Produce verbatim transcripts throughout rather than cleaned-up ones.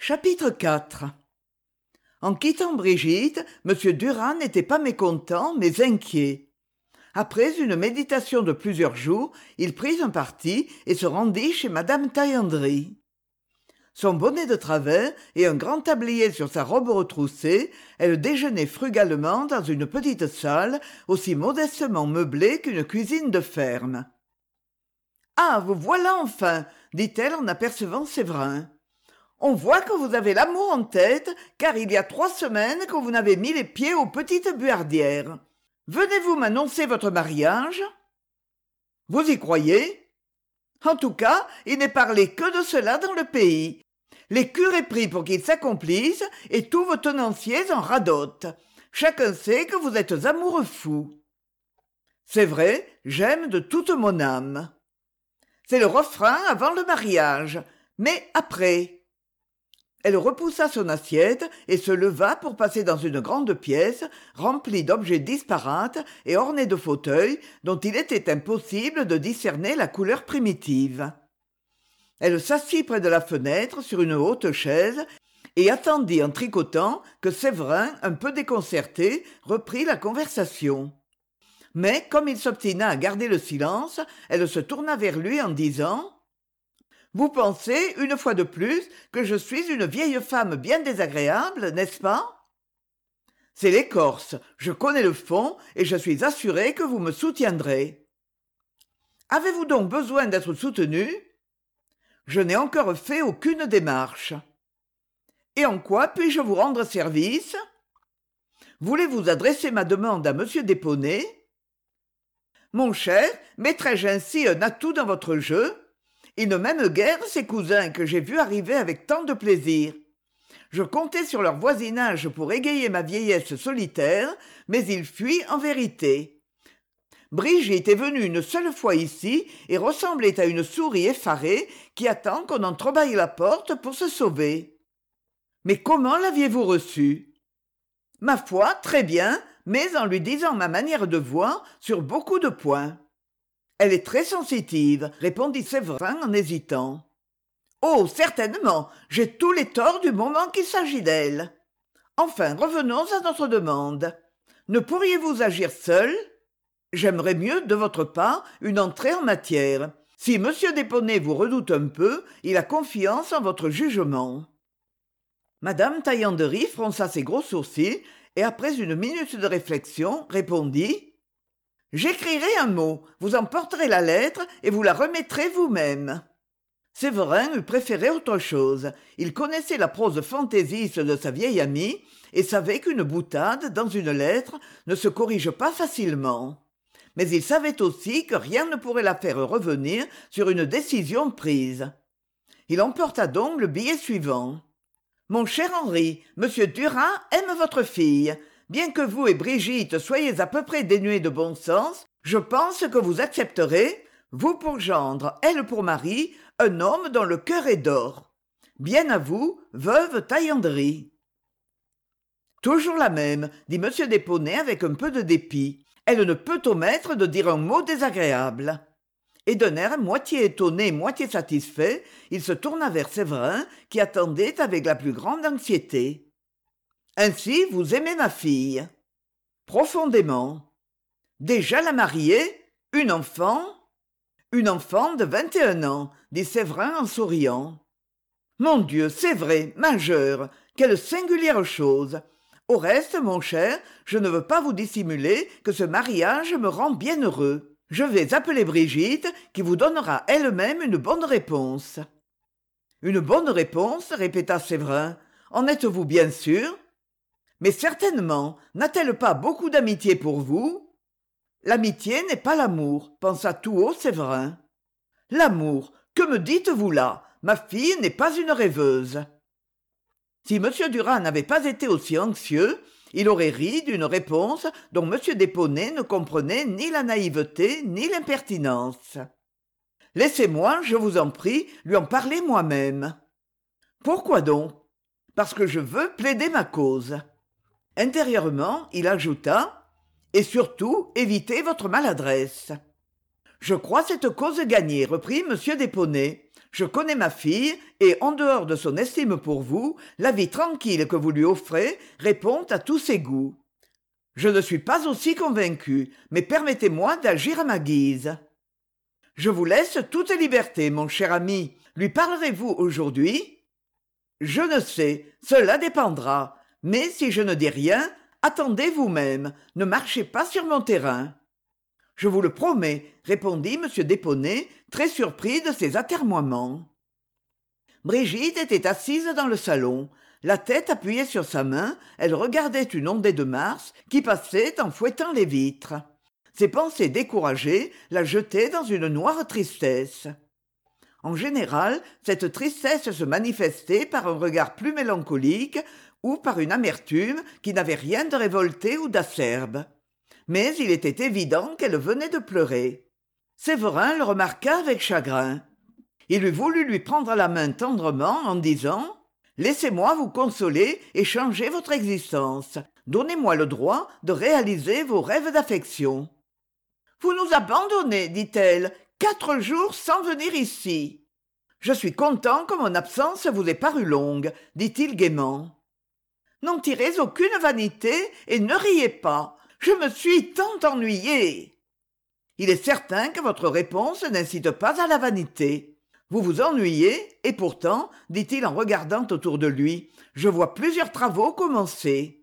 Chapitre quatre. En quittant Brigitte, M. Durand n'était pas mécontent, mais inquiet. Après une méditation de plusieurs jours, il prit un parti et se rendit chez Madame Taillandry. Son bonnet de travers et un grand tablier sur sa robe retroussée, elle déjeunait frugalement dans une petite salle aussi modestement meublée qu'une cuisine de ferme. « Ah, vous voilà enfin !» dit-elle en apercevant Séverin. « On voit que vous avez l'amour en tête, car il y a trois semaines que vous n'avez mis les pieds aux petites buhardières. Venez-vous m'annoncer votre mariage ? Vous y croyez ? En tout cas, il n'est parlé que de cela dans le pays. Les cures est pris pour qu'il s'accomplisse, et tous vos tenanciers en radotent. Chacun sait que vous êtes amoureux fou. C'est vrai, j'aime de toute mon âme. C'est le refrain avant le mariage, mais après. Elle repoussa son assiette et se leva pour passer dans une grande pièce remplie d'objets disparates et ornée de fauteuils dont il était impossible de discerner la couleur primitive. Elle s'assit près de la fenêtre sur une haute chaise et attendit en tricotant que Séverin, un peu déconcerté, reprit la conversation. Mais comme il s'obstina à garder le silence, elle se tourna vers lui en disant « Vous pensez, une fois de plus, que je suis une vieille femme bien désagréable, n'est-ce pas ? C'est l'écorce, je connais le fond, et je suis assurée que vous me soutiendrez. Avez-vous donc besoin d'être soutenu ? Je n'ai encore fait aucune démarche. Et en quoi puis-je vous rendre service ? Voulez-vous adresser ma demande à monsieur Desponey ? Mon cher, mettrai-je ainsi un atout dans votre jeu ? Ils ne m'aiment guère, ces cousins que j'ai vus arriver avec tant de plaisir. Je comptais sur leur voisinage pour égayer ma vieillesse solitaire, mais ils fuient en vérité. Brigitte est venue une seule fois ici et ressemblait à une souris effarée qui attend qu'on entrebâille la porte pour se sauver. Mais comment l'aviez-vous reçue ? Ma foi, très bien, mais en lui disant ma manière de voir sur beaucoup de points. Elle est très sensitive, répondit Séverin en hésitant. Oh, certainement, j'ai tous les torts du moment qu'il s'agit d'elle. Enfin, revenons à notre demande. Ne pourriez-vous agir seul ? J'aimerais mieux, de votre part, une entrée en matière. Si monsieur Desponey vous redoute un peu, il a confiance en votre jugement. Madame Taillandry fronça ses gros sourcils et, après une minute de réflexion, répondit « J'écrirai un mot, vous en porterez la lettre et vous la remettrez vous-même. » Séverin eût préféré autre chose. Il connaissait la prose fantaisiste de sa vieille amie et savait qu'une boutade, dans une lettre, ne se corrige pas facilement. Mais il savait aussi que rien ne pourrait la faire revenir sur une décision prise. Il emporta donc le billet suivant. « Mon cher Henri, monsieur Durand aime votre fille. Bien que vous et Brigitte soyez à peu près dénués de bon sens, je pense que vous accepterez, vous pour gendre, elle pour mari, un homme dont le cœur est d'or. Bien à vous, veuve Taillandry. » Toujours la même, dit M. Desponey avec un peu de dépit. Elle ne peut omettre de dire un mot désagréable. Et d'un air moitié étonné, moitié satisfait, il se tourna vers Séverin, qui attendait avec la plus grande anxiété. « Ainsi, vous aimez ma fille ?»« Profondément. »« Déjà la mariée ? Une enfant ?»« Une enfant de vingt et un ans, » dit Séverin en souriant. « Mon Dieu, c'est vrai, majeure. Quelle singulière chose. Au reste, mon cher, je ne veux pas vous dissimuler que ce mariage me rend bien heureux. Je vais appeler Brigitte, qui vous donnera elle-même une bonne réponse. »« Une bonne réponse ?» répéta Séverin. « En êtes-vous bien sûr ? Mais certainement, n'a-t-elle pas beaucoup d'amitié pour vous ? » L'amitié n'est pas l'amour, pensa tout haut Séverin. L'amour, que me dites-vous là ? Ma fille n'est pas une rêveuse. Si M. Durand n'avait pas été aussi anxieux, il aurait ri d'une réponse dont M. Desponey ne comprenait ni la naïveté ni l'impertinence. Laissez-moi, je vous en prie, lui en parler moi-même. Pourquoi donc ? Parce que je veux plaider ma cause. Intérieurement, il ajouta « Et surtout, évitez votre maladresse. » « Je crois cette cause gagnée, reprit M. Desponey. Je connais ma fille, et en dehors de son estime pour vous, la vie tranquille que vous lui offrez répond à tous ses goûts. Je ne suis pas aussi convaincu, mais permettez-moi d'agir à ma guise. Je vous laisse toute liberté, mon cher ami. Lui parlerez-vous aujourd'hui? Je ne sais, cela dépendra. Mais si je ne dis rien, attendez vous-même, ne marchez pas sur mon terrain. Je vous le promets, répondit M. Desponey, très surpris de ces atermoiements. Brigitte était assise dans le salon. La tête appuyée sur sa main, elle regardait une ondée de Mars qui passait en fouettant les vitres. Ses pensées découragées la jetaient dans une noire tristesse. En général, cette tristesse se manifestait par un regard plus mélancolique ou par une amertume qui n'avait rien de révolté ou d'acerbe. Mais il était évident qu'elle venait de pleurer. Séverin le remarqua avec chagrin. Il eût voulu lui prendre la main tendrement en disant « Laissez-moi vous consoler et changer votre existence. Donnez-moi le droit de réaliser vos rêves d'affection. » « Vous nous abandonnez, dit-elle, quatre jours sans venir ici. »« Je suis content que mon absence vous ait paru longue, dit-il gaiement. »« N'en tirez aucune vanité et ne riez pas. Je me suis tant ennuyé. »« Il est certain que votre réponse n'incite pas à la vanité. Vous vous ennuyez, et pourtant, dit-il en regardant autour de lui, je vois plusieurs travaux commencer. »«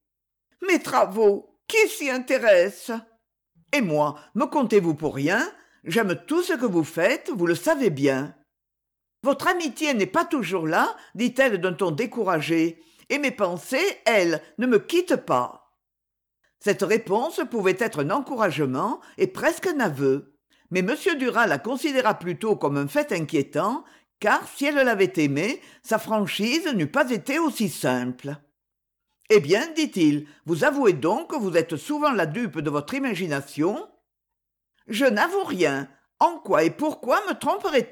Mes travaux, qui s'y intéresse ? Et moi, me comptez-vous pour rien ? J'aime tout ce que vous faites, vous le savez bien. »« Votre amitié n'est pas toujours là, dit-elle d'un ton découragé, et mes pensées, elles, ne me quittent pas. » Cette réponse pouvait être un encouragement et presque un aveu. Mais M. Duras la considéra plutôt comme un fait inquiétant, car si elle l'avait aimé, sa franchise n'eût pas été aussi simple. « Eh bien, dit-il, vous avouez donc que vous êtes souvent la dupe de votre imagination ? » « Je n'avoue rien. En quoi et pourquoi me tromperait-elle ?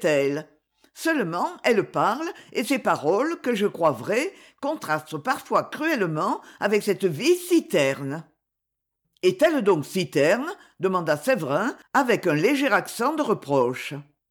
Seulement, elle parle, et ses paroles, que je crois vraies, contrastent parfois cruellement avec cette vie si terne. »« Est-elle donc si terne ? » demanda Séverin, avec un léger accent de reproche.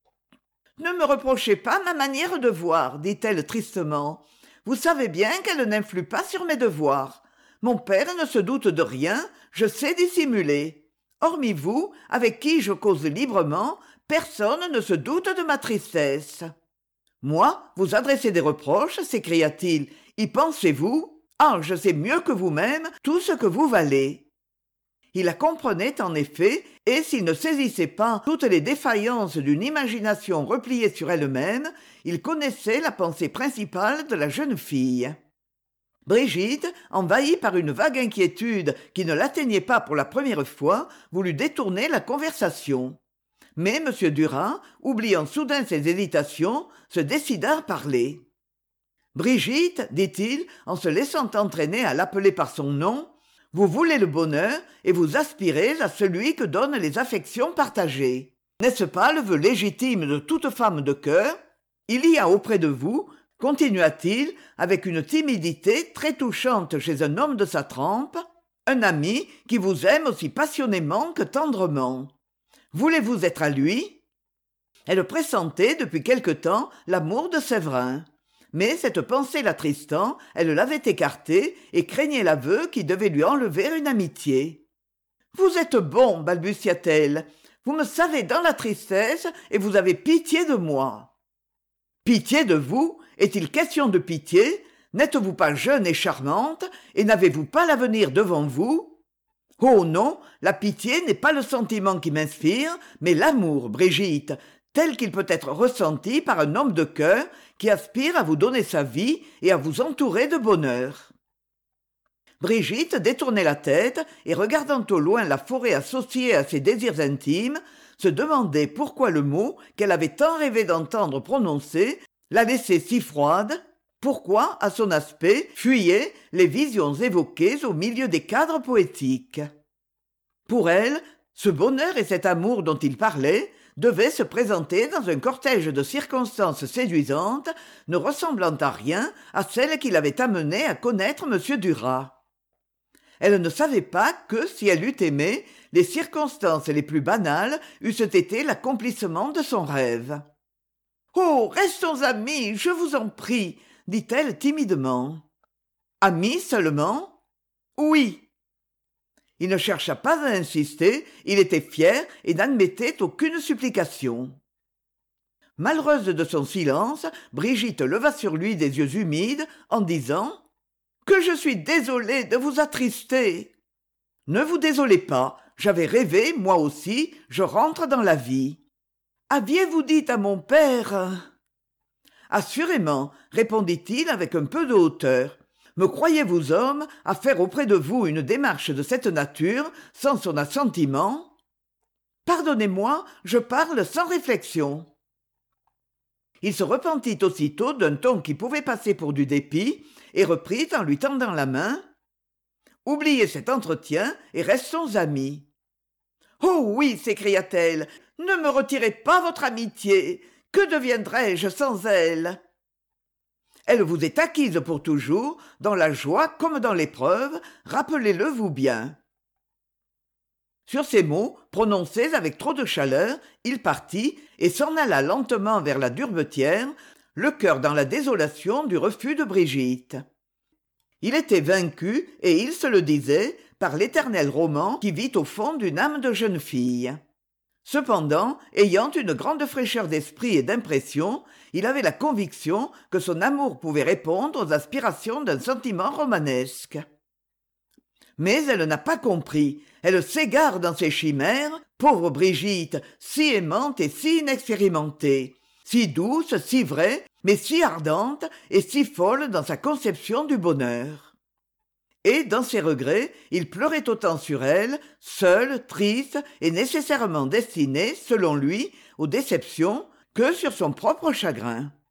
« Ne me reprochez pas ma manière de voir, dit-elle tristement. Vous savez bien qu'elle n'influe pas sur mes devoirs. Mon père ne se doute de rien, je sais dissimuler. Hormis vous, avec qui je cause librement, personne ne se doute de ma tristesse. »« Moi, vous adresser des reproches, s'écria-t-il, y pensez-vous ? Ah, je sais mieux que vous-même tout ce que vous valez. » Il la comprenait en effet, et s'il ne saisissait pas toutes les défaillances d'une imagination repliée sur elle-même, il connaissait la pensée principale de la jeune fille. Brigitte, envahie par une vague inquiétude qui ne l'atteignait pas pour la première fois, voulut détourner la conversation. Mais M. Duras, oubliant soudain ses hésitations, se décida à parler. « Brigitte, dit-il, en se laissant entraîner à l'appeler par son nom, vous voulez le bonheur et vous aspirez à celui que donnent les affections partagées. N'est-ce pas le vœu légitime de toute femme de cœur ? Il y a auprès de vous, continua-t-il, avec une timidité très touchante chez un homme de sa trempe, un ami qui vous aime aussi passionnément que tendrement. Voulez-vous être à lui ? » Elle pressentait depuis quelque temps l'amour de Séverin. Mais cette pensée l'attristant, elle l'avait écartée et craignait l'aveu qui devait lui enlever une amitié. « Vous êtes bon, balbutia-t-elle. Vous me savez dans la tristesse et vous avez pitié de moi. »« Pitié de vous ? Est-il question de pitié ? N'êtes-vous pas jeune et charmante, et n'avez-vous pas l'avenir devant vous ? Oh non, la pitié n'est pas le sentiment qui m'inspire, mais l'amour, Brigitte, tel qu'il peut être ressenti par un homme de cœur qui aspire à vous donner sa vie et à vous entourer de bonheur. » Brigitte détournait la tête et, regardant au loin la forêt associée à ses désirs intimes, se demandait pourquoi le mot qu'elle avait tant rêvé d'entendre prononcer la laissait si froide, pourquoi, à son aspect, fuyaient les visions évoquées au milieu des cadres poétiques. Pour elle, ce bonheur et cet amour dont il parlait devaient se présenter dans un cortège de circonstances séduisantes, ne ressemblant à rien à celles qui l'avaient amenée à connaître M. Duras. Elle ne savait pas que, si elle eût aimé, les circonstances les plus banales eussent été l'accomplissement de son rêve. Oh, restons amis, je vous en prie, dit-elle timidement. Amis seulement? Oui. Il ne chercha pas à insister, il était fier et n'admettait aucune supplication. Malheureuse de son silence, Brigitte leva sur lui des yeux humides en disant « Que je suis désolée de vous attrister !»« Ne vous désolez pas, j'avais rêvé, moi aussi, je rentre dans la vie. »« Aviez-vous dit à mon père ?» ?»« Assurément, répondit-il avec un peu de hauteur. Me croyez-vous homme à faire auprès de vous une démarche de cette nature sans son assentiment ? Pardonnez-moi, je parle sans réflexion. Il se repentit aussitôt d'un ton qui pouvait passer pour du dépit et reprit en lui tendant la main. « Oubliez cet entretien et restons amis. »« Oh oui, s'écria-t-elle, ne me retirez pas votre amitié. Que deviendrais-je sans elle ? Elle vous est acquise pour toujours, dans la joie comme dans l'épreuve, rappelez-le vous bien. » Sur ces mots, prononcés avec trop de chaleur, il partit et s'en alla lentement vers la Durbetière, le cœur dans la désolation du refus de Brigitte. Il était vaincu, et il se le disait, par l'éternel roman qui vit au fond d'une âme de jeune fille. Cependant, ayant une grande fraîcheur d'esprit et d'impression, il avait la conviction que son amour pouvait répondre aux aspirations d'un sentiment romanesque. Mais elle n'a pas compris, elle s'égare dans ses chimères, pauvre Brigitte, si aimante et si inexpérimentée, si douce, si vraie, mais si ardente et si folle dans sa conception du bonheur. Et, dans ses regrets, il pleurait autant sur elle, seul, triste et nécessairement destiné, selon lui, aux déceptions, que sur son propre chagrin.